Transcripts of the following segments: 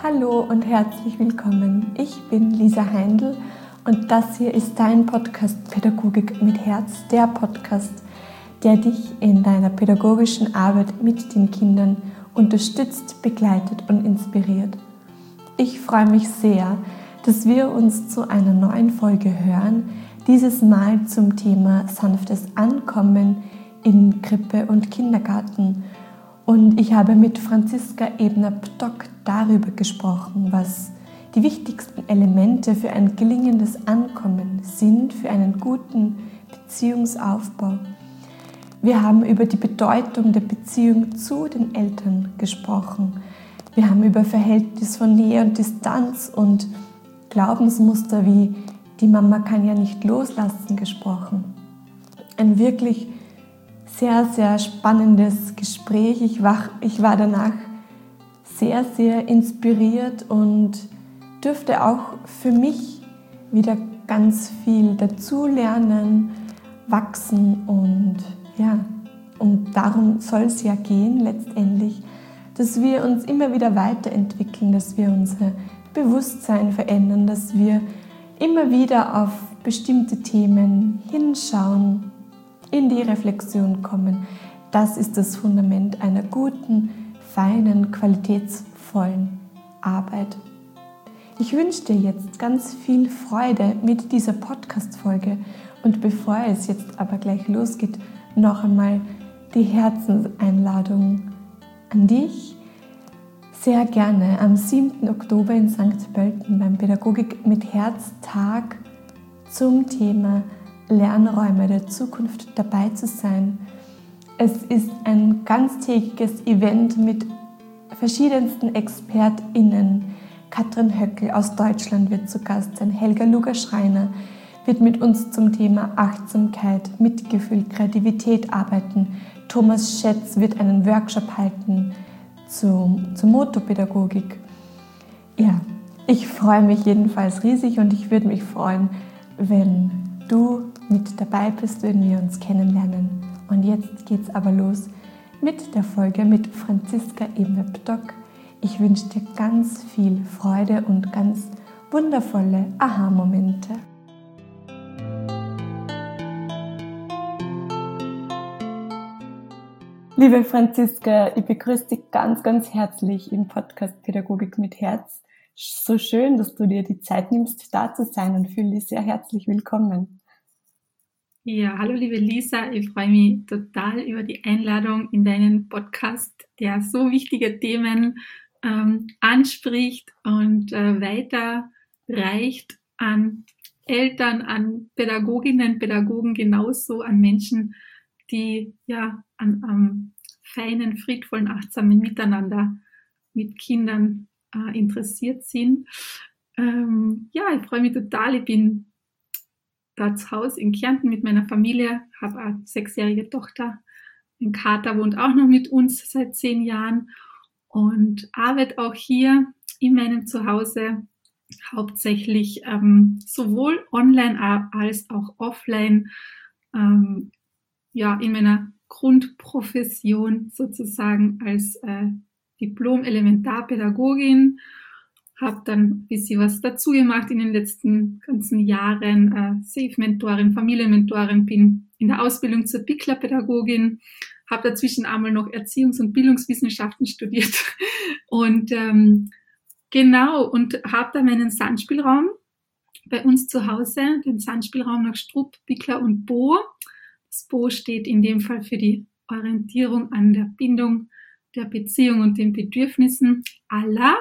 Hallo und herzlich willkommen. Ich bin Lisa Heindl und das hier ist dein Podcast Pädagogik mit Herz, der Podcast, der dich in deiner pädagogischen Arbeit mit den Kindern unterstützt, begleitet und inspiriert. Ich freue mich sehr, dass wir uns zu einer neuen Folge hören, dieses Mal zum Thema sanftes Ankommen in Krippe und Kindergarten. Und ich habe mit Franziska Ebner-Ptock darüber gesprochen, was die wichtigsten Elemente für ein gelingendes Ankommen sind, für einen guten Beziehungsaufbau. Wir haben über die Bedeutung der Beziehung zu den Eltern gesprochen. Wir haben über Verhältnis von Nähe und Distanz und Glaubensmuster wie die Mama kann ja nicht loslassen gesprochen. Ein wirklich sehr, sehr spannendes Gespräch. Ich war danach sehr, sehr inspiriert und durfte auch für mich wieder ganz viel dazulernen, wachsen und darum soll es ja gehen letztendlich, dass wir uns immer wieder weiterentwickeln, dass wir unser Bewusstsein verändern, dass wir immer wieder auf bestimmte Themen hinschauen, in die Reflexion kommen. Das ist das Fundament einer guten, feinen, qualitätsvollen Arbeit. Ich wünsche dir jetzt ganz viel Freude mit dieser Podcast-Folge und bevor es jetzt aber gleich losgeht, noch einmal die Herzenseinladung an dich. Sehr gerne am 7. Oktober in St. Pölten beim Pädagogik mit Herz-Tag zum Thema Lernräume der Zukunft dabei zu sein. Es ist ein ganztägiges Event mit verschiedensten ExpertInnen. Katrin Höckel aus Deutschland wird zu Gast sein. Helga Luger-Schreiner wird mit uns zum Thema Achtsamkeit, Mitgefühl, Kreativität arbeiten. Thomas Schätz wird einen Workshop halten zur Motopädagogik. Ja, ich freue mich jedenfalls riesig und ich würde mich freuen, wenn du mit dabei bist, wenn wir uns kennenlernen. Und jetzt geht's aber los mit der Folge mit Franziska Ebner-Ptock. Ich wünsche dir ganz viel Freude und ganz wundervolle Aha-Momente. Liebe Franziska, ich begrüße dich ganz, ganz herzlich im Podcast Pädagogik mit Herz. So schön, dass du dir die Zeit nimmst, da zu sein und fühle dich sehr herzlich willkommen. Ja, hallo liebe Lisa, ich freue mich total über die Einladung in deinen Podcast, der so wichtige Themen anspricht und weiterreicht an Eltern, an Pädagoginnen, Pädagogen, genauso an Menschen, die ja am feinen, friedvollen, achtsamen Miteinander mit Kindern interessiert sind. Ich freue mich total, ich bin da zu Hause in Kärnten mit meiner Familie, habe eine 6-jährige Tochter. Mein Kater wohnt auch noch mit uns seit 10 Jahren und arbeite auch hier in meinem Zuhause hauptsächlich sowohl online als auch offline, in meiner Grundprofession sozusagen als Diplom-Elementarpädagogin. Habe dann ein bisschen was dazu gemacht in den letzten ganzen Jahren, Safe-Mentorin, Familienmentorin, bin in der Ausbildung zur Bikler-Pädagogin, habe dazwischen einmal noch Erziehungs- und Bildungswissenschaften studiert und und habe da meinen Sandspielraum bei uns zu Hause, den Sandspielraum nach Strupp, Bikler und Bo. Das Bo steht in dem Fall für die Orientierung an der Bindung, der Beziehung und den Bedürfnissen aller.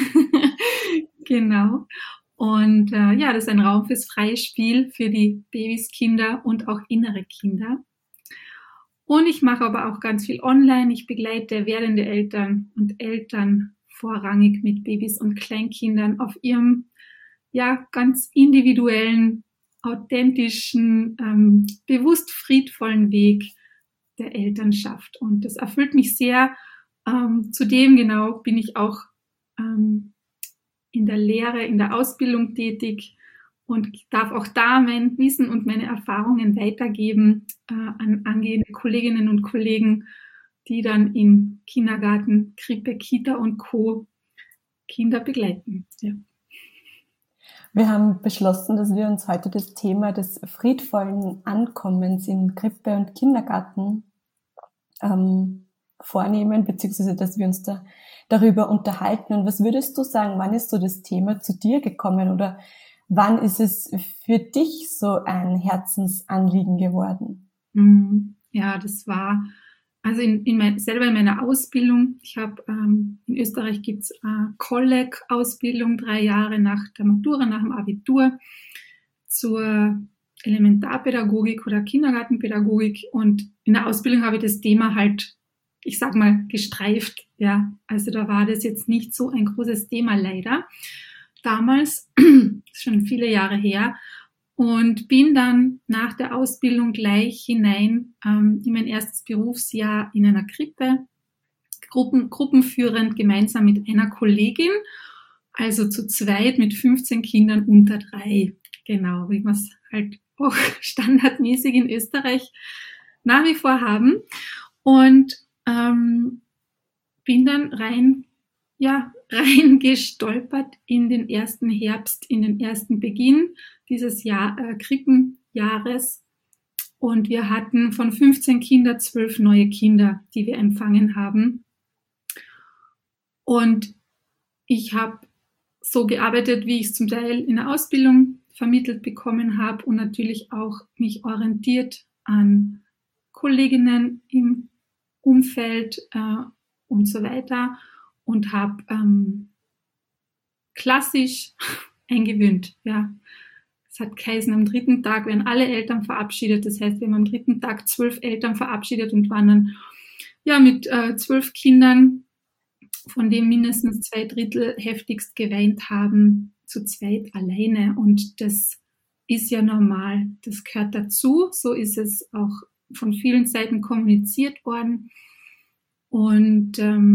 Genau. Und das ist ein Raum fürs freie Spiel für die Babys, Kinder und auch innere Kinder. Und ich mache aber auch ganz viel online. Ich begleite werdende Eltern und Eltern vorrangig mit Babys und Kleinkindern auf ihrem ganz individuellen, authentischen, bewusst friedvollen Weg der Elternschaft. Und das erfüllt mich sehr. Zudem bin ich auch in der Lehre, in der Ausbildung tätig und darf auch da mein Wissen und meine Erfahrungen weitergeben an angehende Kolleginnen und Kollegen, die dann in Kindergarten, Krippe, Kita und Co. Kinder begleiten. Ja. Wir haben beschlossen, dass wir uns heute das Thema des friedvollen Ankommens in Krippe und Kindergarten vornehmen, beziehungsweise dass wir uns darüber unterhalten. Und was würdest du sagen, wann ist so das Thema zu dir gekommen oder wann ist es für dich so ein Herzensanliegen geworden? Ja, das war also selber in meiner Ausbildung. Ich habe in Österreich gibt's Kolleg-Ausbildung 3 Jahre nach der Matura, nach dem Abitur zur Elementarpädagogik oder Kindergartenpädagogik, und in der Ausbildung habe ich das Thema halt, ich sag mal, gestreift. Ja, also da war das jetzt nicht so ein großes Thema leider. Damals, schon viele Jahre her, und bin dann nach der Ausbildung gleich hinein in mein erstes Berufsjahr in einer Krippe, gruppenführend gemeinsam mit einer Kollegin, also zu zweit mit 15 Kindern unter 3. Genau, wie wir es halt auch standardmäßig in Österreich nach wie vor haben. Und bin dann rein gestolpert in den ersten Herbst, in den ersten Beginn dieses Krippenjahres. Und wir hatten von 15 Kindern 12 neue Kinder, die wir empfangen haben. Und ich habe so gearbeitet, wie ich es zum Teil in der Ausbildung vermittelt bekommen habe, und natürlich auch mich orientiert an Kolleginnen im Umfeld und so weiter. Und habe klassisch eingewöhnt. Ja. Es hat geheißen, am 3. Tag werden alle Eltern verabschiedet. Das heißt, wir haben am 3. Tag 12 Eltern verabschiedet und waren dann mit 12 Kindern, von denen mindestens 2/3 heftigst geweint haben, zu zweit alleine. Und das ist ja normal. Das gehört dazu. So ist es auch von vielen Seiten kommuniziert worden. Und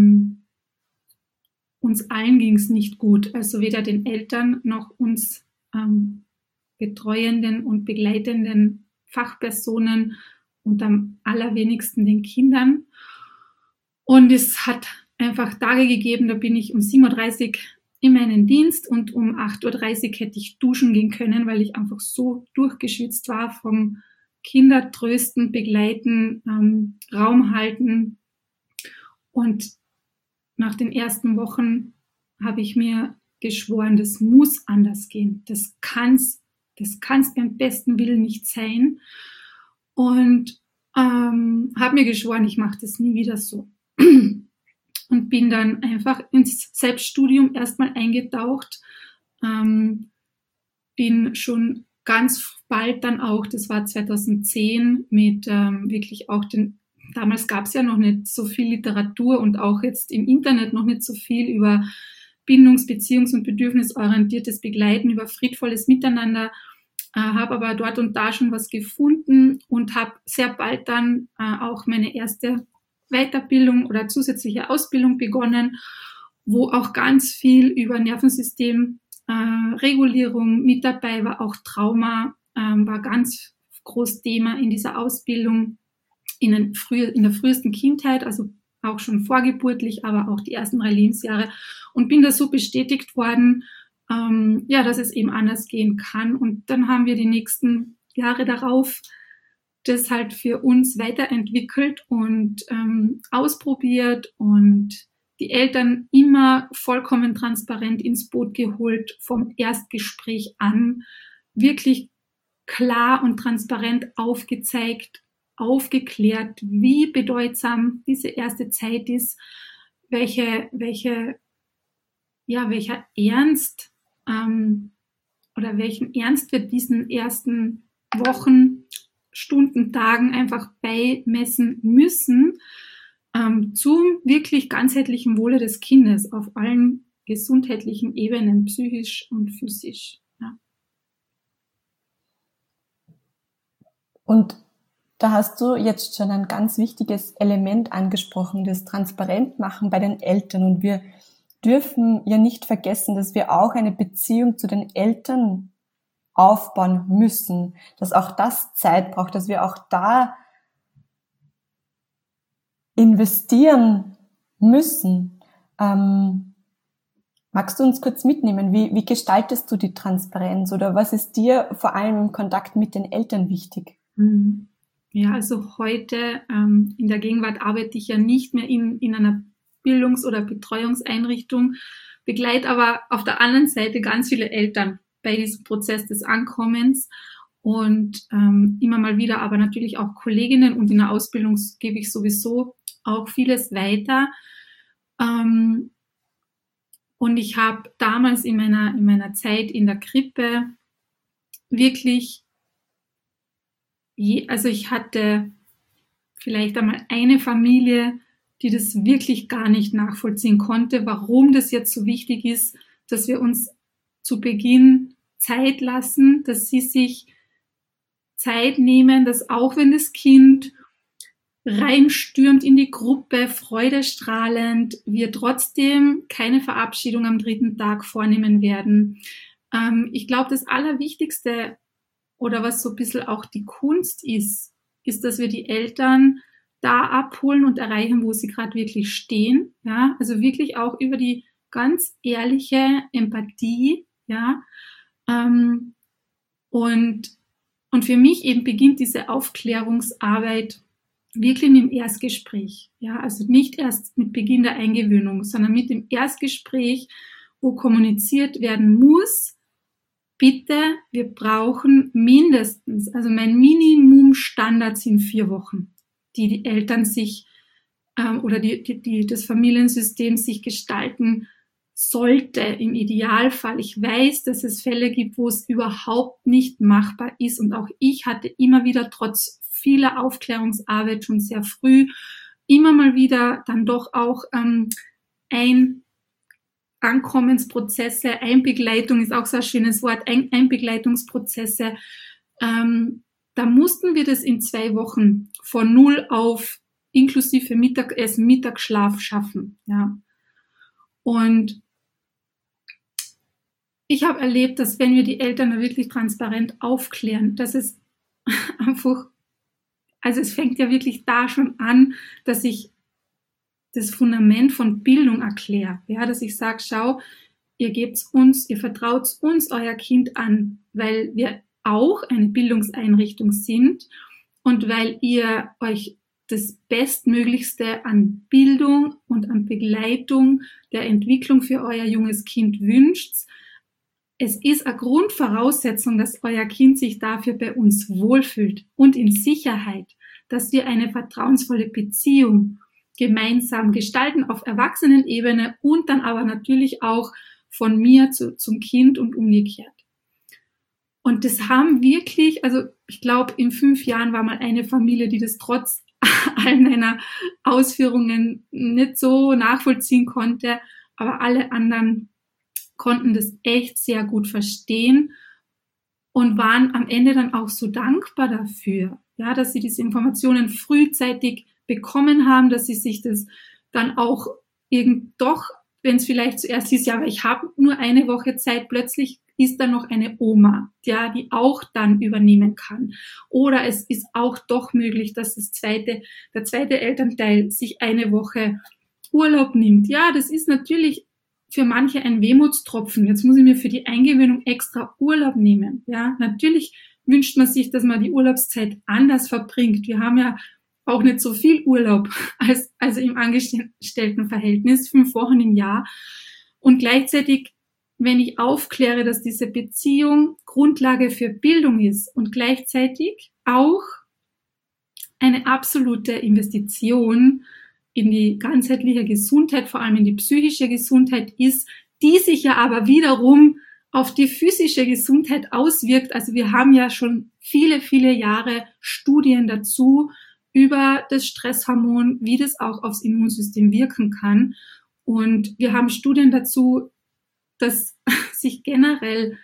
uns allen ging es nicht gut, also weder den Eltern noch uns betreuenden und begleitenden Fachpersonen und am allerwenigsten den Kindern. Und es hat einfach Tage gegeben, da bin ich um 7:30 Uhr in meinen Dienst und um 8:30 Uhr hätte ich duschen gehen können, weil ich einfach so durchgeschwitzt war vom Kinder trösten, begleiten, Raum halten. Und nach den ersten Wochen habe ich mir geschworen, das muss anders gehen. Das kann's beim besten Willen nicht sein. Und habe mir geschworen, ich mache das nie wieder so. Und bin dann einfach ins Selbststudium erstmal eingetaucht. Bin schon ganz bald dann auch, das war 2010, mit wirklich auch damals gab es ja noch nicht so viel Literatur und auch jetzt im Internet noch nicht so viel über bindungs-, beziehungs- und bedürfnisorientiertes Begleiten, über friedvolles Miteinander, habe aber dort und da schon was gefunden und habe sehr bald dann auch meine erste Weiterbildung oder zusätzliche Ausbildung begonnen, wo auch ganz viel über Nervensystemregulierung mit dabei war, auch Trauma war ganz groß Thema in dieser Ausbildung. In der frühesten Kindheit, also auch schon vorgeburtlich, aber auch die ersten 3 Lebensjahre, und bin da so bestätigt worden, dass es eben anders gehen kann. Und dann haben wir die nächsten Jahre darauf das halt für uns weiterentwickelt und ausprobiert und die Eltern immer vollkommen transparent ins Boot geholt, vom Erstgespräch an, wirklich klar und transparent aufgezeigt, aufgeklärt, wie bedeutsam diese erste Zeit ist, welcher Ernst oder welchen Ernst wir diesen ersten Wochen, Stunden, Tagen einfach beimessen müssen, zum wirklich ganzheitlichen Wohle des Kindes auf allen gesundheitlichen Ebenen, psychisch und physisch. Ja. Und da hast du jetzt schon ein ganz wichtiges Element angesprochen, das Transparentmachen bei den Eltern. Und wir dürfen ja nicht vergessen, dass wir auch eine Beziehung zu den Eltern aufbauen müssen, dass auch das Zeit braucht, dass wir auch da investieren müssen. Magst du uns kurz mitnehmen? Wie gestaltest du die Transparenz oder was ist dir vor allem im Kontakt mit den Eltern wichtig? Ja, also heute in der Gegenwart arbeite ich ja nicht mehr in einer Bildungs- oder Betreuungseinrichtung, begleite aber auf der anderen Seite ganz viele Eltern bei diesem Prozess des Ankommens und immer mal wieder aber natürlich auch Kolleginnen, und in der Ausbildung gebe ich sowieso auch vieles weiter. Und ich habe damals in meiner Zeit in der Krippe wirklich, also ich hatte vielleicht einmal eine Familie, die das wirklich gar nicht nachvollziehen konnte, warum das jetzt so wichtig ist, dass wir uns zu Beginn Zeit lassen, dass sie sich Zeit nehmen, dass auch wenn das Kind reinstürmt in die Gruppe, freudestrahlend, wir trotzdem keine Verabschiedung am 3. Tag vornehmen werden. Ich glaube, das Allerwichtigste oder was so ein bisschen auch die Kunst ist, dass wir die Eltern da abholen und erreichen, wo sie gerade wirklich stehen. Ja, also wirklich auch über die ganz ehrliche Empathie. Ja, und für mich eben beginnt diese Aufklärungsarbeit wirklich mit dem Erstgespräch. Ja, also nicht erst mit Beginn der Eingewöhnung, sondern mit dem Erstgespräch, wo kommuniziert werden muss, bitte, wir brauchen mindestens, also mein Minimumstandard sind 4 Wochen, die Eltern sich oder das Familiensystem sich gestalten sollte im Idealfall. Ich weiß, dass es Fälle gibt, wo es überhaupt nicht machbar ist, und auch ich hatte immer wieder trotz vieler Aufklärungsarbeit schon sehr früh immer mal wieder dann doch auch Ankommensprozesse, Einbegleitung ist auch so ein schönes Wort, Einbegleitungsprozesse. Da mussten wir das in 2 Wochen von 0 auf inklusive Mittagessen, Mittagsschlaf schaffen. Ja. Und ich habe erlebt, dass wenn wir die Eltern da wirklich transparent aufklären, dass es einfach, also es fängt ja wirklich da schon an, dass ich das Fundament von Bildung erkläre. Ja, dass ich sage, schau, ihr gebt's uns, ihr vertraut uns euer Kind an, weil wir auch eine Bildungseinrichtung sind und weil ihr euch das Bestmöglichste an Bildung und an Begleitung der Entwicklung für euer junges Kind wünscht. Es ist eine Grundvoraussetzung, dass euer Kind sich dafür bei uns wohlfühlt und in Sicherheit, dass wir eine vertrauensvolle Beziehung gemeinsam gestalten auf Erwachsenenebene und dann aber natürlich auch von mir zum Kind und umgekehrt. Und das haben wirklich, also ich glaube, in 5 Jahren war mal eine Familie, die das trotz all meiner Ausführungen nicht so nachvollziehen konnte, aber alle anderen konnten das echt sehr gut verstehen und waren am Ende dann auch so dankbar dafür, ja, dass sie diese Informationen frühzeitig bekommen haben, dass sie sich das dann auch doch, wenn es vielleicht zuerst hieß, ja, aber ich habe nur eine Woche Zeit, plötzlich ist da noch eine Oma, ja, die auch dann übernehmen kann. Oder es ist auch doch möglich, dass der zweite Elternteil sich eine Woche Urlaub nimmt. Ja, das ist natürlich für manche ein Wehmutstropfen. Jetzt muss ich mir für die Eingewöhnung extra Urlaub nehmen. Ja, natürlich wünscht man sich, dass man die Urlaubszeit anders verbringt. Wir haben ja auch nicht so viel Urlaub also im Angestelltenverhältnis, 5 Wochen im Jahr. Und gleichzeitig, wenn ich aufkläre, dass diese Beziehung Grundlage für Bildung ist und gleichzeitig auch eine absolute Investition in die ganzheitliche Gesundheit, vor allem in die psychische Gesundheit ist, die sich ja aber wiederum auf die physische Gesundheit auswirkt. Also wir haben ja schon viele, viele Jahre Studien dazu über das Stresshormon, wie das auch aufs Immunsystem wirken kann. Und wir haben Studien dazu, dass sich generell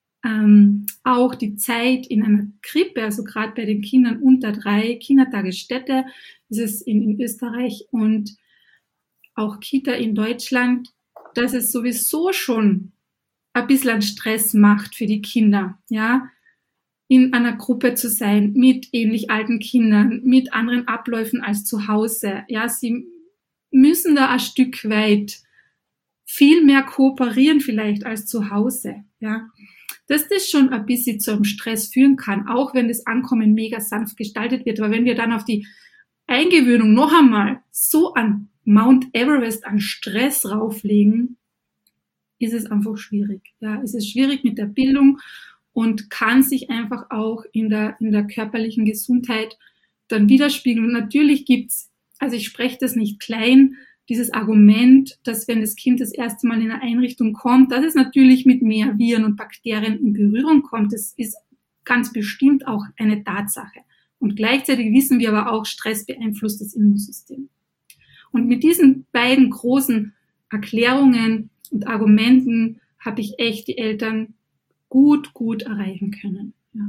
auch die Zeit in einer Krippe, also gerade bei den Kindern unter 3, Kindertagesstätte, das ist in Österreich und auch Kita in Deutschland, dass es sowieso schon ein bisschen Stress macht für die Kinder, ja, in einer Gruppe zu sein mit ähnlich alten Kindern, mit anderen Abläufen als zu Hause. Ja, sie müssen da ein Stück weit viel mehr kooperieren vielleicht als zu Hause, ja. Dass das schon ein bisschen zu einem Stress führen kann, auch wenn das Ankommen mega sanft gestaltet wird. Aber wenn wir dann auf die Eingewöhnung noch einmal so an Mount Everest an Stress rauflegen, ist es einfach schwierig. Ja, es ist schwierig mit der Bildung und kann sich einfach auch in der körperlichen Gesundheit dann widerspiegeln. Und natürlich gibt's, also ich spreche das nicht klein, dieses Argument, dass wenn das Kind das erste Mal in eine Einrichtung kommt, dass es natürlich mit mehr Viren und Bakterien in Berührung kommt, das ist ganz bestimmt auch eine Tatsache. Und gleichzeitig wissen wir aber auch, Stress beeinflusst das Immunsystem. Und mit diesen beiden großen Erklärungen und Argumenten habe ich echt die Eltern gut erreichen können. Ja.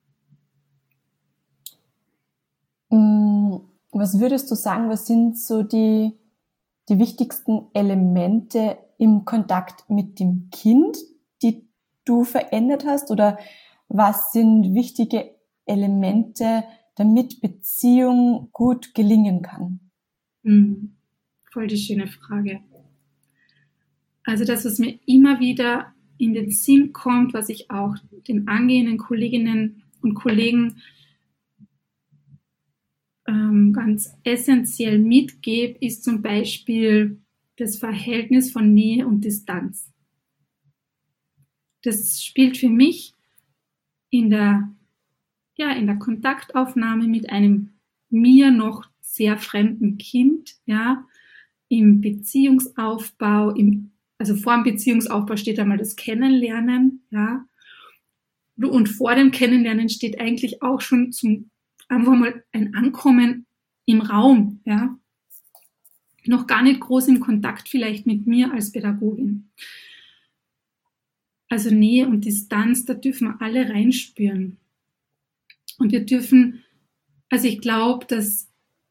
Was würdest du sagen, was sind so die wichtigsten Elemente im Kontakt mit dem Kind, die du verändert hast? Oder was sind wichtige Elemente, damit Beziehung gut gelingen kann? Voll die schöne Frage. Also das, was mir immer wieder in den Sinn kommt, was ich auch den angehenden Kolleginnen und Kollegen ganz essentiell mitgebe, ist zum Beispiel das Verhältnis von Nähe und Distanz. Das spielt für mich in der Kontaktaufnahme mit einem mir noch sehr fremden Kind, ja, im Beziehungsaufbau, also vor dem Beziehungsaufbau steht einmal das Kennenlernen, ja, und vor dem Kennenlernen steht eigentlich auch schon einfach mal ein Ankommen im Raum, ja, noch gar nicht groß im Kontakt vielleicht mit mir als Pädagogin. Also Nähe und Distanz, da dürfen wir alle reinspüren. Und wir dürfen, also ich glaube, dass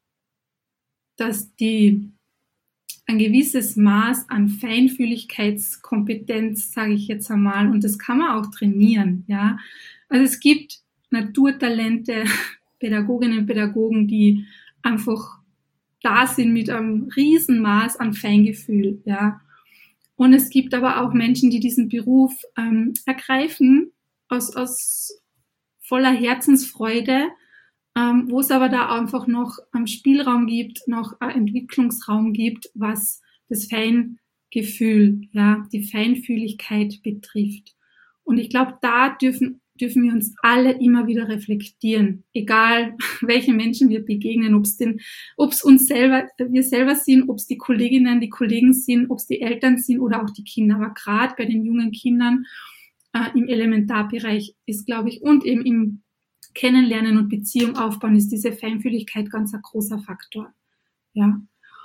ein gewisses Maß an Feinfühligkeitskompetenz, sage ich jetzt einmal, und das kann man auch trainieren, ja. Also es gibt Naturtalente, Pädagoginnen und Pädagogen, die einfach da sind mit einem Riesenmaß an Feingefühl, ja. Und es gibt aber auch Menschen, die diesen Beruf ergreifen aus voller Herzensfreude, wo es aber da einfach noch Spielraum gibt, noch Entwicklungsraum gibt, was das Feingefühl, ja, die Feinfühligkeit betrifft. Und ich glaube, da dürfen wir uns alle immer wieder reflektieren, egal welche Menschen wir begegnen, ob es wir selber sind, ob es die Kolleginnen, die Kollegen sind, ob es die Eltern sind oder auch die Kinder. Aber gerade bei den jungen Kindern im Elementarbereich ist, glaube ich, und eben im Kennenlernen und Beziehung aufbauen, ist diese Feinfühligkeit ganz ein großer Faktor. Ja.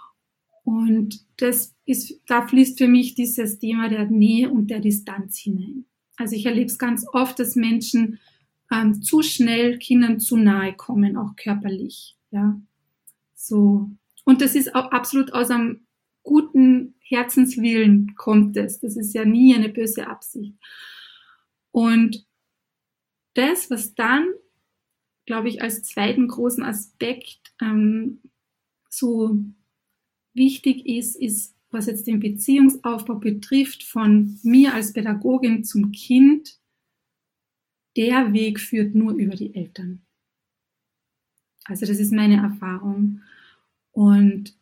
Und da fließt für mich dieses Thema der Nähe und der Distanz hinein. Also ich erlebe es ganz oft, dass Menschen zu schnell Kindern zu nahe kommen, auch körperlich. Ja. So. Und das ist auch absolut aus einem guten Herzenswillen kommt es. Das ist ja nie eine böse Absicht. Und das, was dann, glaube ich, als zweiten großen Aspekt so wichtig ist, was jetzt den Beziehungsaufbau betrifft, von mir als Pädagogin zum Kind, der Weg führt nur über die Eltern. Also das ist meine Erfahrung. Und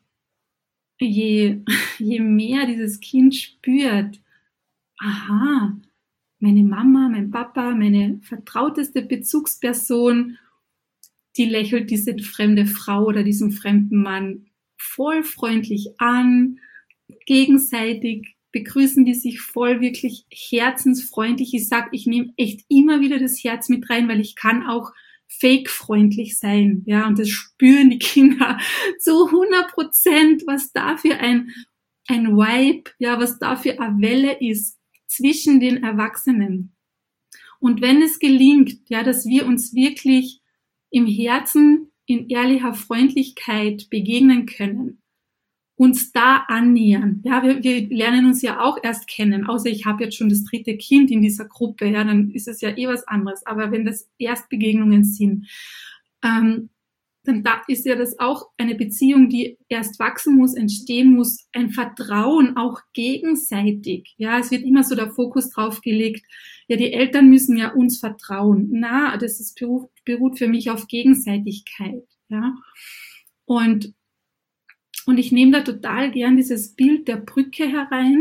je mehr dieses Kind spürt, aha, meine Mama, mein Papa, meine vertrauteste Bezugsperson, die lächelt diese fremde Frau oder diesen fremden Mann voll freundlich an, gegenseitig begrüßen die sich voll wirklich herzensfreundlich. Ich sag, ich nehme echt immer wieder das Herz mit rein, weil ich kann auch fake-freundlich sein, ja, und das spüren die Kinder zu 100%, was da für ein Vibe, ja, was da für eine Welle ist zwischen den Erwachsenen. Und wenn es gelingt, ja, dass wir uns wirklich im Herzen in ehrlicher Freundlichkeit begegnen können, uns da annähern. Ja, wir lernen uns ja auch erst kennen, außer ich habe jetzt schon das 3. Kind in dieser Gruppe, ja, dann ist es ja was anderes. Aber wenn das Erstbegegnungen sind, dann dann da ist ja das auch eine Beziehung, die erst wachsen muss, entstehen muss, ein Vertrauen auch gegenseitig. Ja, es wird immer so der Fokus drauf gelegt, ja, die Eltern müssen ja uns vertrauen. Na, das ist, beruht für mich auf Gegenseitigkeit. Ja, und ich nehme da total gern dieses Bild der Brücke herein,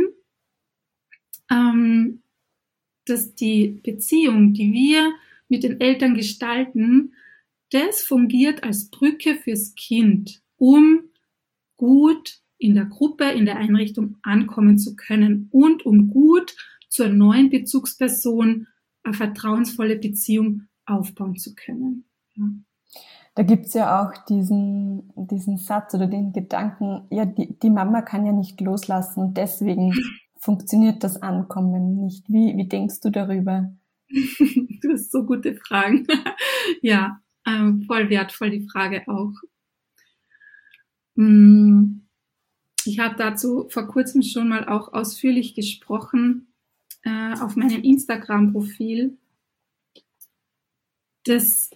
dass die Beziehung, die wir mit den Eltern gestalten, das fungiert als Brücke fürs Kind, um gut in der Gruppe, in der Einrichtung ankommen zu können und um gut zur neuen Bezugsperson eine vertrauensvolle Beziehung aufbauen zu können. Ja. Da gibt's ja auch diesen Satz oder den Gedanken, ja, die Mama kann ja nicht loslassen, deswegen funktioniert das Ankommen nicht. Wie denkst du darüber? Du hast so gute Fragen. Ja, voll wertvoll die Frage auch. Ich habe dazu vor kurzem schon mal auch ausführlich gesprochen auf meinem Instagram-Profil, dass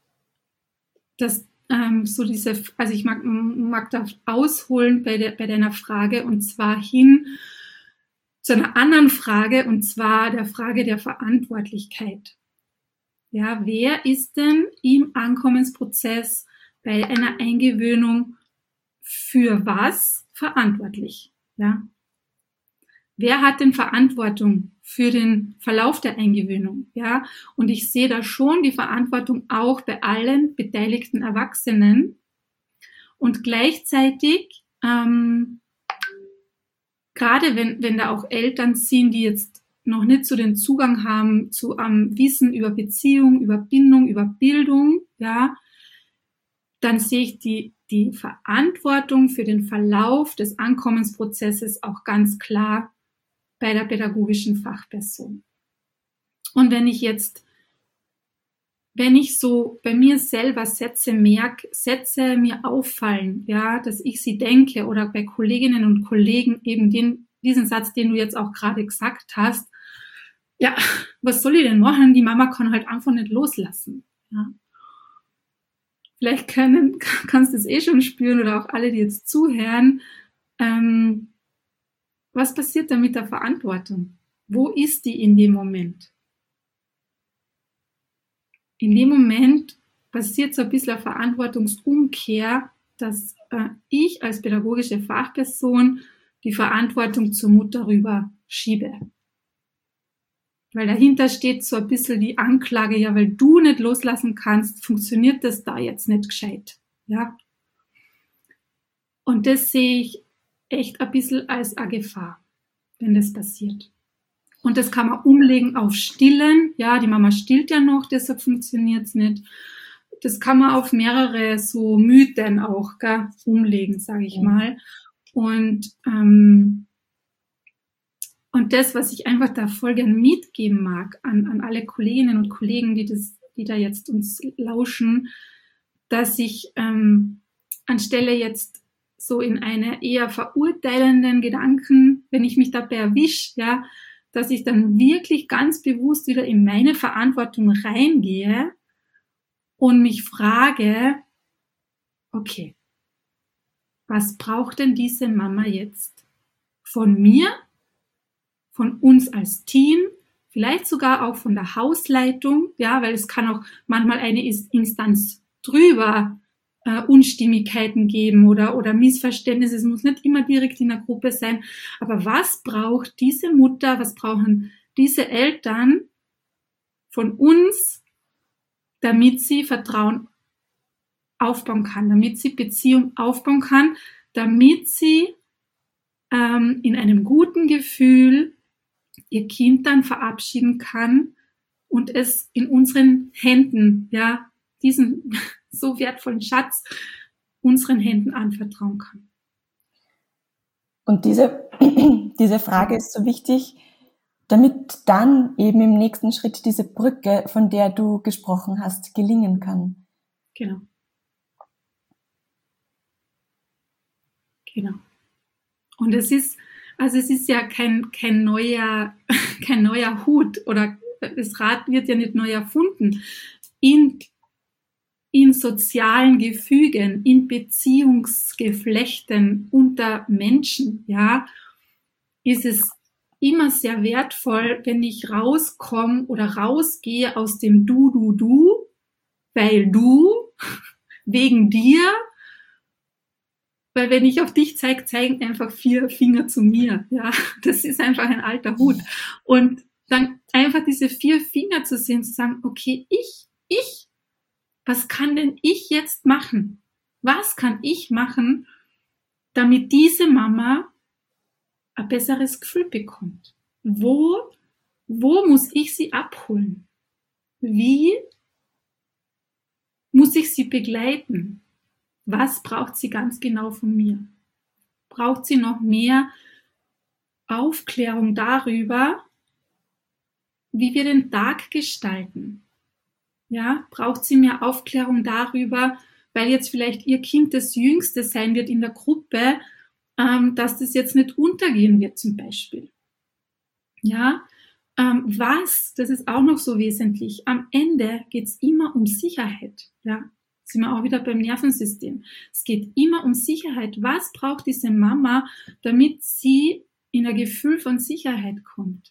so diese, also ich mag da ausholen bei deiner Frage und zwar hin zu einer anderen Frage und zwar der Frage der Verantwortlichkeit. Ja, wer ist denn im Ankommensprozess bei einer Eingewöhnung für was verantwortlich? Ja? Wer hat denn Verantwortung für den Verlauf der Eingewöhnung? Ja? Und ich sehe da schon die Verantwortung auch bei allen beteiligten Erwachsenen. Und gleichzeitig, gerade wenn da auch Eltern sind, die jetzt noch nicht so den Zugang haben zu Wissen über Beziehung, über Bindung, über Bildung, ja, dann sehe ich die Verantwortung für den Verlauf des Ankommensprozesses auch ganz klar bei der pädagogischen Fachperson. Und wenn ich so bei mir selber Sätze mir auffallen, ja, dass ich sie denke oder bei Kolleginnen und Kollegen eben diesen Satz, den du jetzt auch gerade gesagt hast, ja, was soll ich denn machen? Die Mama kann halt einfach nicht loslassen. Ja. Vielleicht kannst du es eh schon spüren oder auch alle, die jetzt zuhören. Was passiert da mit der Verantwortung? Wo ist die in dem Moment? In dem Moment passiert so ein bisschen eine Verantwortungsumkehr, dass ich als pädagogische Fachperson die Verantwortung zur Mutter rüber schiebe. Weil dahinter steht so ein bisschen die Anklage, ja, weil du nicht loslassen kannst, funktioniert das da jetzt nicht gescheit. Ja? Und das sehe ich echt ein bisschen als eine Gefahr, wenn das passiert. Und das kann man umlegen auf Stillen. Ja, die Mama stillt ja noch, deshalb funktioniert's nicht. Das kann man auf mehrere so Mythen auch umlegen, sage ich mal. Und das, was ich einfach da voll gern mitgeben mag an alle Kolleginnen und Kollegen, die da jetzt uns lauschen, dass ich anstelle jetzt so in eine eher verurteilenden Gedanken, wenn ich mich dabei erwische, ja, dass ich dann wirklich ganz bewusst wieder in meine Verantwortung reingehe und mich frage, okay, was braucht denn diese Mama jetzt von mir, von uns als Team, vielleicht sogar auch von der Hausleitung, ja, weil es kann auch manchmal eine Instanz drüber Unstimmigkeiten geben oder Missverständnisse. Es muss nicht immer direkt in der Gruppe sein. Aber was braucht diese Mutter, was brauchen diese Eltern von uns, damit sie Vertrauen aufbauen kann, damit sie Beziehung aufbauen kann, damit sie in einem guten Gefühl ihr Kind dann verabschieden kann und es in unseren Händen, ja, diesen so wertvollen Schatz unseren Händen anvertrauen kann. Und diese Frage ist so wichtig, damit dann eben im nächsten Schritt diese Brücke, von der du gesprochen hast, gelingen kann. Genau. Und es ist ja kein neuer Hut oder das Rad wird ja nicht neu erfunden. In in sozialen Gefügen, in Beziehungsgeflechten unter Menschen, ja, ist es immer sehr wertvoll, wenn ich rauskomme oder rausgehe aus dem Du, weil du, wegen dir, weil wenn ich auf dich zeige, zeigen einfach 4 Finger zu mir, ja, das ist einfach ein alter Hut. Und dann einfach diese 4 Finger zu sehen, zu sagen, okay, ich, was kann denn ich jetzt machen? Was kann ich machen, damit diese Mama ein besseres Gefühl bekommt? Wo muss ich sie abholen? Wie muss ich sie begleiten? Was braucht sie ganz genau von mir? Braucht sie noch mehr Aufklärung darüber, wie wir den Tag gestalten? Ja, braucht sie mehr Aufklärung darüber, weil jetzt vielleicht ihr Kind das Jüngste sein wird in der Gruppe, dass das jetzt nicht untergehen wird zum Beispiel. Ja, das ist auch noch so wesentlich. Am Ende geht es immer um Sicherheit. Ja, sind wir auch wieder beim Nervensystem. Es geht immer um Sicherheit. Was braucht diese Mama, damit sie in ein Gefühl von Sicherheit kommt?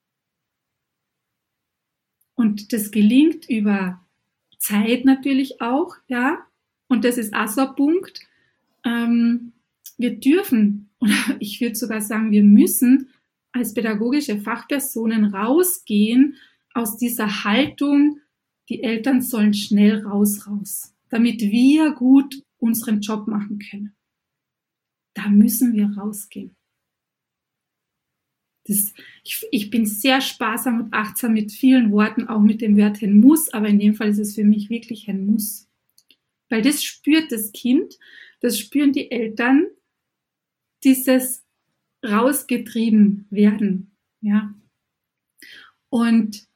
Und das gelingt über Zeit natürlich auch, ja. Und das ist auch so ein Punkt. Wir dürfen, oder ich würde sogar sagen, wir müssen als pädagogische Fachpersonen rausgehen aus dieser Haltung, die Eltern sollen schnell raus, damit wir gut unseren Job machen können. Da müssen wir rausgehen. Ich bin sehr sparsam und achtsam mit vielen Worten, auch mit dem Wörtchen muss, aber in dem Fall ist es für mich wirklich ein Muss. Weil das spürt das Kind, das spüren die Eltern, dieses rausgetrieben werden. Ja. Und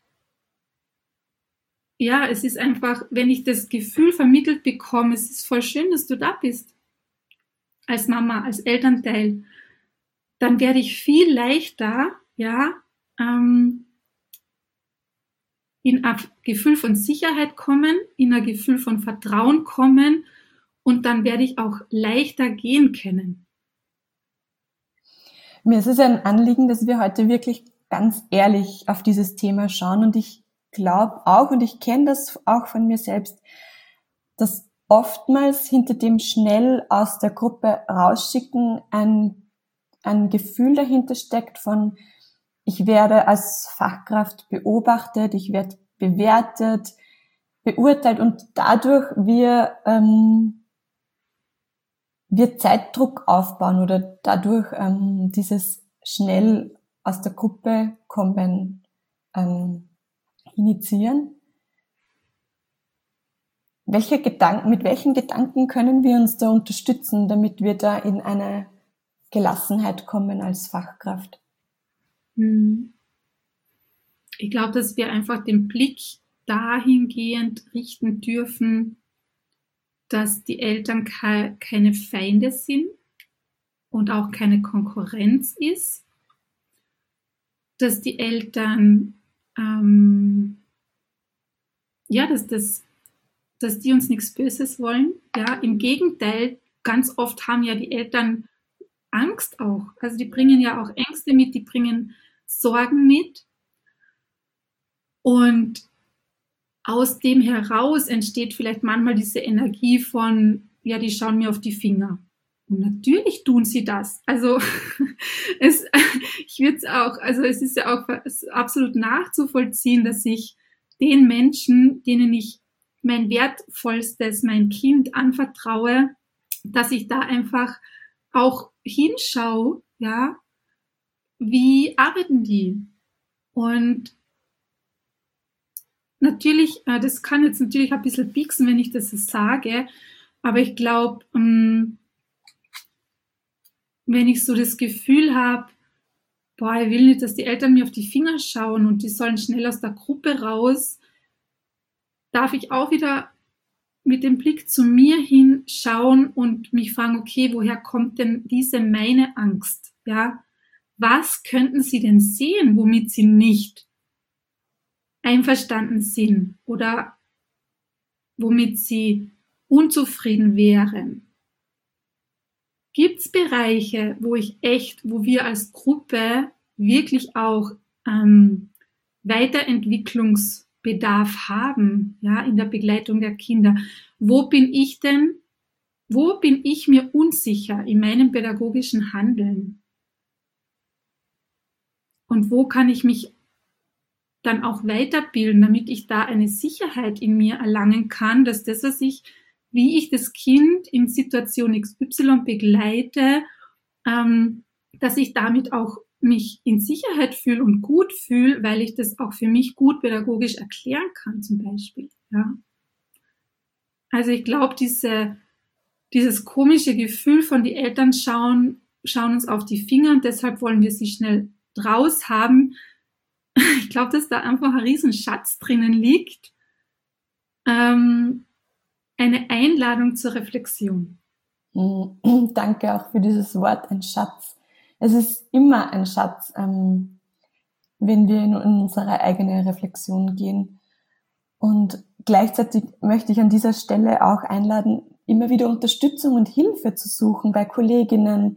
ja, es ist einfach, wenn ich das Gefühl vermittelt bekomme, es ist voll schön, dass du da bist, als Mama, als Elternteil, dann werde ich viel leichter, ja, in ein Gefühl von Sicherheit kommen, in ein Gefühl von Vertrauen kommen und dann werde ich auch leichter gehen können. Mir ist es ein Anliegen, dass wir heute wirklich ganz ehrlich auf dieses Thema schauen und ich glaube auch, und ich kenne das auch von mir selbst, dass oftmals hinter dem schnell aus der Gruppe rausschicken ein Gefühl dahinter steckt von, ich werde als Fachkraft beobachtet, ich werde bewertet, beurteilt und dadurch wir Zeitdruck aufbauen oder dadurch dieses schnell aus der Gruppe kommen initiieren. Mit welchen Gedanken können wir uns da unterstützen, damit wir da in eine Gelassenheit kommen als Fachkraft? Ich glaube, dass wir einfach den Blick dahingehend richten dürfen, dass die Eltern keine Feinde sind und auch keine Konkurrenz ist, dass die Eltern, dass die uns nichts Böses wollen. Ja, im Gegenteil, ganz oft haben ja die Eltern Angst auch. Also die bringen ja auch Ängste mit, die bringen Sorgen mit. Und aus dem heraus entsteht vielleicht manchmal diese Energie von, ja, die schauen mir auf die Finger. Und natürlich tun sie das. Also es ist ja auch absolut nachzuvollziehen, dass ich den Menschen, denen ich mein wertvollstes, mein Kind anvertraue, dass ich da einfach auch hinschaue, ja, wie arbeiten die? Und natürlich, das kann jetzt natürlich ein bisschen pieksen, wenn ich das so sage, aber ich glaube, wenn ich so das Gefühl habe, ich will nicht, dass die Eltern mir auf die Finger schauen und die sollen schnell aus der Gruppe raus, darf ich auch wieder mit dem Blick zu mir hinschauen und mich fragen, okay, woher kommt denn diese meine Angst? Ja, was könnten sie denn sehen, womit sie nicht einverstanden sind oder womit sie unzufrieden wären? Gibt es Bereiche, wo wir als Gruppe wirklich auch Weiterentwicklungsbedarf haben, ja, in der Begleitung der Kinder? Wo bin ich mir unsicher in meinem pädagogischen Handeln? Und wo kann ich mich dann auch weiterbilden, damit ich da eine Sicherheit in mir erlangen kann, dass das, wie ich das Kind in Situation XY begleite, dass ich damit auch mich in Sicherheit fühle und gut fühle, weil ich das auch für mich gut pädagogisch erklären kann, zum Beispiel. Ja. Also ich glaube, dieses komische Gefühl von die Eltern schauen uns auf die Finger und deshalb wollen wir sie schnell draus haben. Ich glaube, dass da einfach ein Riesenschatz drinnen liegt. Eine Einladung zur Reflexion. Danke auch für dieses Wort, ein Schatz. Es ist immer ein Schatz, wenn wir in unsere eigene Reflexion gehen. Und gleichzeitig möchte ich an dieser Stelle auch einladen, immer wieder Unterstützung und Hilfe zu suchen bei Kolleginnen,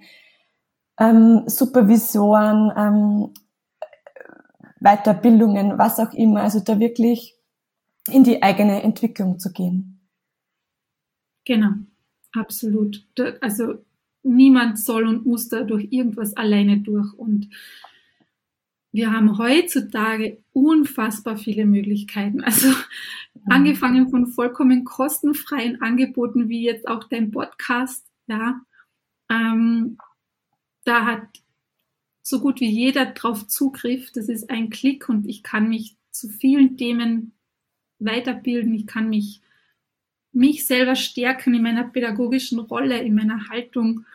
Supervisoren, Weiterbildungen, was auch immer. Also da wirklich in die eigene Entwicklung zu gehen. Genau, absolut. Also niemand soll und muss da durch irgendwas alleine durch. Und wir haben heutzutage unfassbar viele Möglichkeiten. Also angefangen von vollkommen kostenfreien Angeboten, wie jetzt auch dein Podcast, ja. Da hat so gut wie jeder drauf Zugriff. Das ist ein Klick und ich kann mich zu vielen Themen weiterbilden. Ich kann mich selber stärken in meiner pädagogischen Rolle, in meiner Haltung.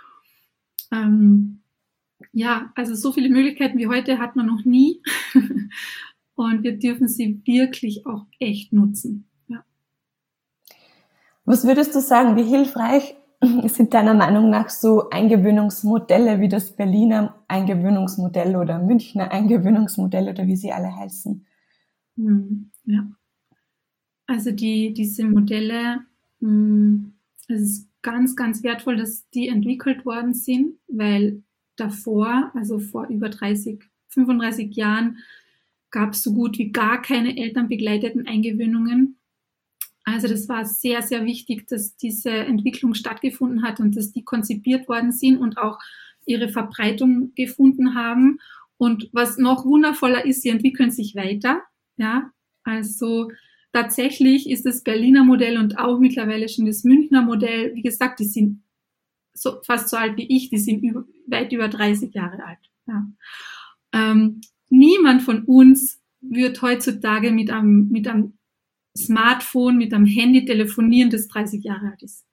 Ja, also so viele Möglichkeiten wie heute hat man noch nie. Und wir dürfen sie wirklich auch echt nutzen. Ja. Was würdest du sagen, wie hilfreich sind deiner Meinung nach so Eingewöhnungsmodelle wie das Berliner Eingewöhnungsmodell oder Münchner Eingewöhnungsmodell oder wie sie alle heißen? Ja. Also diese Modelle, es ist ganz, ganz wertvoll, dass die entwickelt worden sind, weil davor, also vor über 35 Jahren, gab es so gut wie gar keine elternbegleiteten Eingewöhnungen. Also das war sehr, sehr wichtig, dass diese Entwicklung stattgefunden hat und dass die konzipiert worden sind und auch ihre Verbreitung gefunden haben. Und was noch wundervoller ist, sie entwickeln sich weiter. Ja, also tatsächlich ist das Berliner Modell und auch mittlerweile schon das Münchner Modell, wie gesagt, die sind fast so alt wie ich, die sind weit über 30 Jahre alt. Ja. Niemand von uns wird heutzutage mit einem Smartphone, mit einem Handy telefonieren, das 30 Jahre alt ist.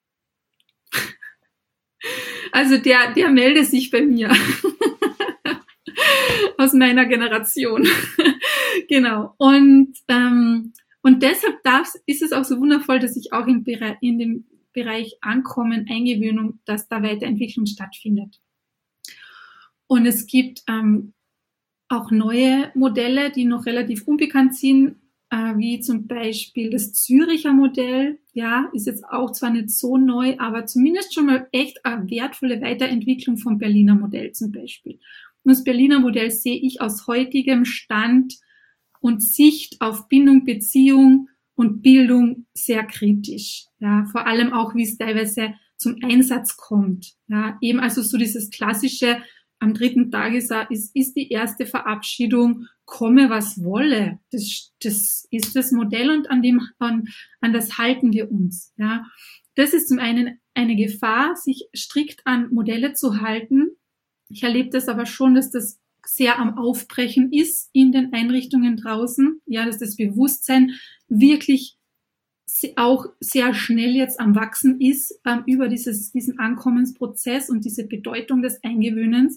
Also der melde sich bei mir. Aus meiner Generation. Genau. Und deshalb ist es auch so wundervoll, dass ich auch in dem Bereich Ankommen, Eingewöhnung, dass da Weiterentwicklung stattfindet. Und es gibt auch neue Modelle, die noch relativ unbekannt sind, wie zum Beispiel das Züricher Modell. Ja, ist jetzt auch zwar nicht so neu, aber zumindest schon mal echt eine wertvolle Weiterentwicklung vom Berliner Modell zum Beispiel. Und das Berliner Modell sehe ich aus heutigem Stand und Sicht auf Bindung, Beziehung und Bildung sehr kritisch. Ja, vor allem auch, wie es teilweise zum Einsatz kommt. Ja, eben also so dieses klassische, am 3. Tag ist die erste Verabschiedung, komme was wolle. Das ist das Modell und an das halten wir uns. Ja, das ist zum einen eine Gefahr, sich strikt an Modelle zu halten. Ich erlebe das aber schon, dass das sehr am Aufbrechen ist in den Einrichtungen draußen. Ja, dass das Bewusstsein wirklich auch sehr schnell jetzt am Wachsen ist über diesen Ankommensprozess und diese Bedeutung des Eingewöhnens.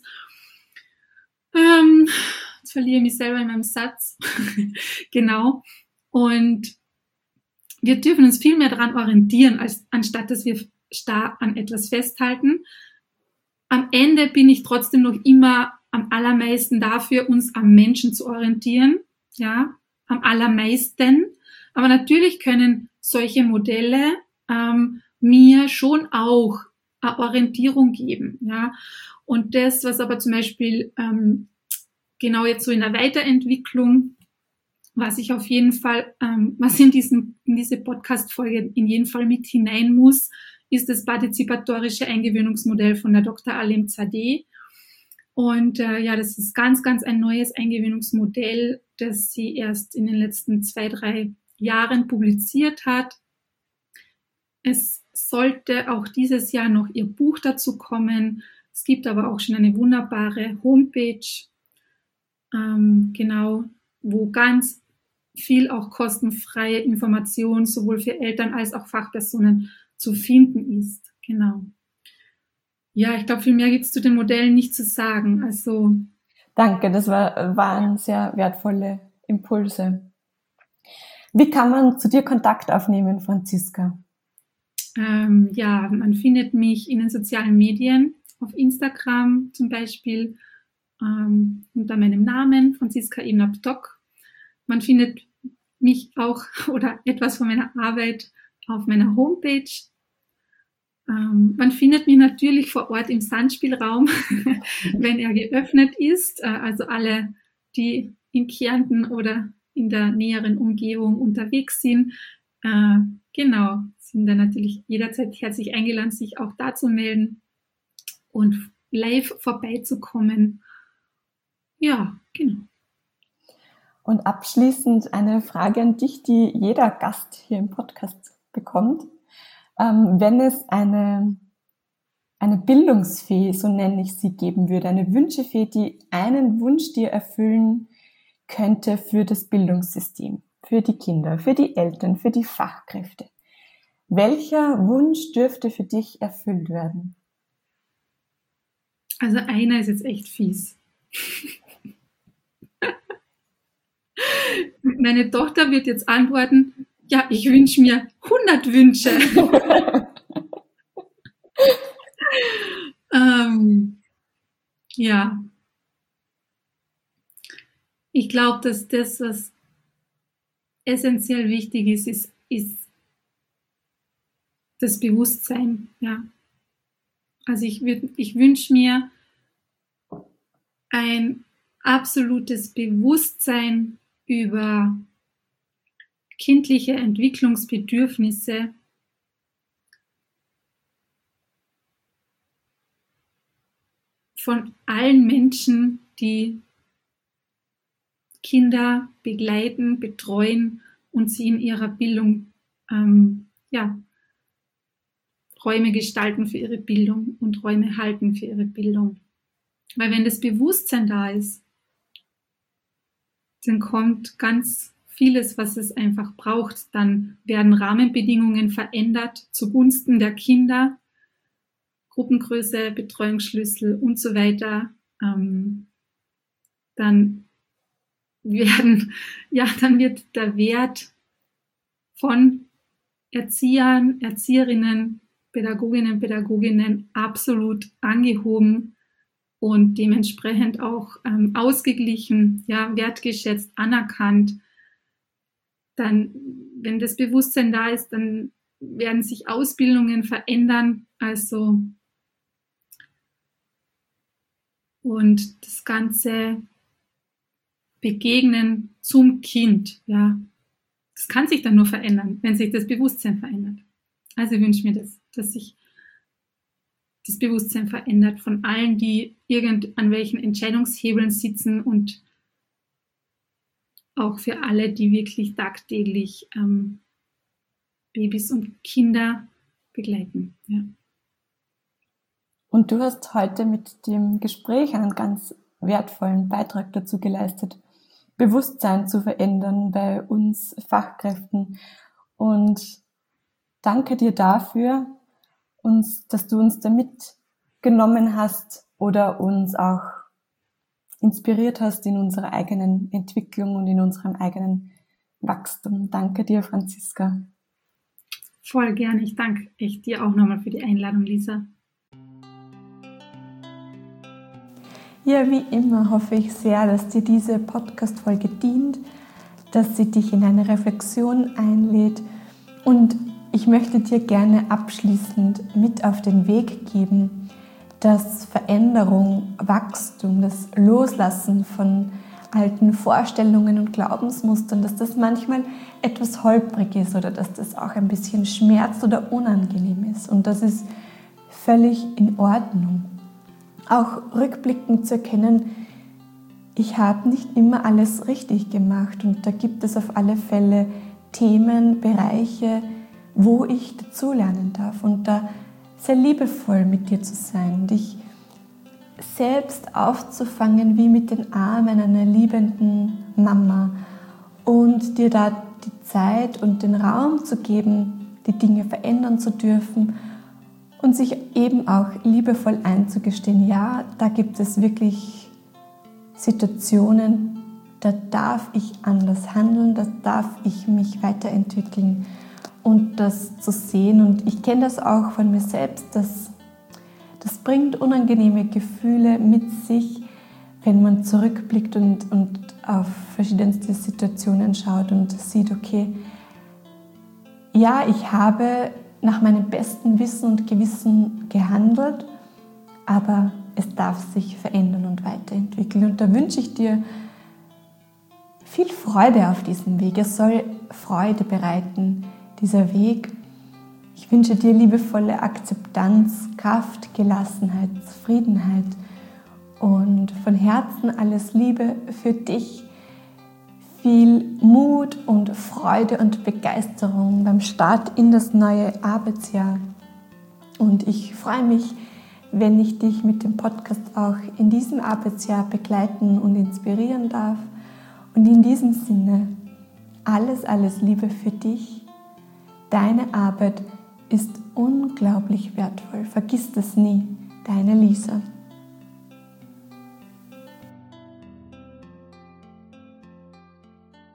Jetzt verliere ich mich selber in meinem Satz. Genau. Und wir dürfen uns viel mehr daran orientieren, anstatt dass wir starr an etwas festhalten. Am Ende bin ich trotzdem noch immer am allermeisten dafür, uns am Menschen zu orientieren. Ja, am allermeisten. Aber natürlich können solche Modelle mir schon auch eine Orientierung geben. Ja? Und das, was aber zum Beispiel genau jetzt so in der Weiterentwicklung, was ich auf jeden Fall, was in diese Podcast-Folge in jedem Fall mit hinein muss, ist das partizipatorische Eingewöhnungsmodell von der Dr. Alem Zadeh. Und das ist ganz, ganz ein neues Eingewöhnungsmodell, das sie erst in den letzten 2-3 Jahren publiziert hat. Es sollte auch dieses Jahr noch ihr Buch dazu kommen. Es gibt aber auch schon eine wunderbare Homepage, wo ganz viel auch kostenfreie Information sowohl für Eltern als auch Fachpersonen zu finden ist. Genau. Ja, ich glaube, viel mehr gibt es zu den Modellen nicht zu sagen. Also danke, das waren sehr wertvolle Impulse. Wie kann man zu dir Kontakt aufnehmen, Franziska? Man findet mich in den sozialen Medien, auf Instagram zum Beispiel, unter meinem Namen, Franziska Ebner-Ptock. Man findet mich auch oder etwas von meiner Arbeit auf meiner Homepage. Man findet mich natürlich vor Ort im Sandspielraum, wenn er geöffnet ist. Also alle, die in Kärnten oder in der näheren Umgebung unterwegs sind, sind dann natürlich jederzeit herzlich eingeladen, sich auch da zu melden und live vorbeizukommen. Ja, genau. Und abschließend eine Frage an dich, die jeder Gast hier im Podcast bekommt. Wenn es eine Bildungsfee, so nenne ich sie, geben würde, eine Wünschefee, die einen Wunsch dir erfüllen könnte für das Bildungssystem, für die Kinder, für die Eltern, für die Fachkräfte. Welcher Wunsch dürfte für dich erfüllt werden? Also einer ist jetzt echt fies. Meine Tochter wird jetzt antworten, ja, ich wünsche mir 100 Wünsche. Ich glaube, dass das, was essentiell wichtig ist das Bewusstsein. Ja. Also ich wünsche mir ein absolutes Bewusstsein über kindliche Entwicklungsbedürfnisse von allen Menschen, die Kinder begleiten, betreuen und sie in ihrer Bildung Räume gestalten für ihre Bildung und Räume halten für ihre Bildung. Weil wenn das Bewusstsein da ist, dann kommt ganz vieles, was es einfach braucht. Dann werden Rahmenbedingungen verändert zugunsten der Kinder, Gruppengröße, Betreuungsschlüssel und so weiter. Dann wird der Wert von Erziehern, Erzieherinnen, Pädagoginnen absolut angehoben und dementsprechend auch ausgeglichen, wertgeschätzt, anerkannt. Dann, wenn das Bewusstsein da ist, dann werden sich Ausbildungen verändern, und das ganze Begegnen zum Kind, das kann sich dann nur verändern, wenn sich das Bewusstsein verändert. Also ich wünsche mir dass sich das Bewusstsein verändert von allen, die an welchen Entscheidungshebeln sitzen und auch für alle, die wirklich tagtäglich Babys und Kinder begleiten. Ja. Und du hast heute mit dem Gespräch einen ganz wertvollen Beitrag dazu geleistet, Bewusstsein zu verändern bei uns Fachkräften. Und danke dir dafür, dass du uns da mitgenommen hast oder uns auch inspiriert hast in unserer eigenen Entwicklung und in unserem eigenen Wachstum. Danke dir, Franziska. Voll gerne. Ich danke echt dir auch nochmal für die Einladung, Lisa. Ja, wie immer hoffe ich sehr, dass dir diese Podcast-Folge dient, dass sie dich in eine Reflexion einlädt Und ich möchte dir gerne abschließend mit auf den Weg geben, dass Veränderung, Wachstum, das Loslassen von alten Vorstellungen und Glaubensmustern, dass das manchmal etwas holprig ist oder dass das auch ein bisschen schmerzt oder unangenehm ist. Und das ist völlig in Ordnung. Auch rückblickend zu erkennen, ich habe nicht immer alles richtig gemacht und da gibt es auf alle Fälle Themen, Bereiche, wo ich dazulernen darf und da sehr liebevoll mit dir zu sein, dich selbst aufzufangen wie mit den Armen einer liebenden Mama und dir da die Zeit und den Raum zu geben, die Dinge verändern zu dürfen und sich eben auch liebevoll einzugestehen, ja, da gibt es wirklich Situationen, da darf ich anders handeln, da darf ich mich weiterentwickeln und das zu sehen. Und ich kenne das auch von mir selbst, das bringt unangenehme Gefühle mit sich, wenn man zurückblickt und auf verschiedenste Situationen schaut und sieht, okay, ja, ich habe nach meinem besten Wissen und Gewissen gehandelt, aber es darf sich verändern und weiterentwickeln. Und da wünsche ich dir viel Freude auf diesem Weg. Es soll Freude bereiten, dieser Weg. Ich wünsche dir liebevolle Akzeptanz, Kraft, Gelassenheit, Zufriedenheit und von Herzen alles Liebe für dich. Viel Mut und Freude und Begeisterung beim Start in das neue Arbeitsjahr. Und ich freue mich, wenn ich dich mit dem Podcast auch in diesem Arbeitsjahr begleiten und inspirieren darf. Und in diesem Sinne, alles Liebe für dich. Deine Arbeit ist unglaublich wertvoll. Vergiss das nie. Deine Lisa.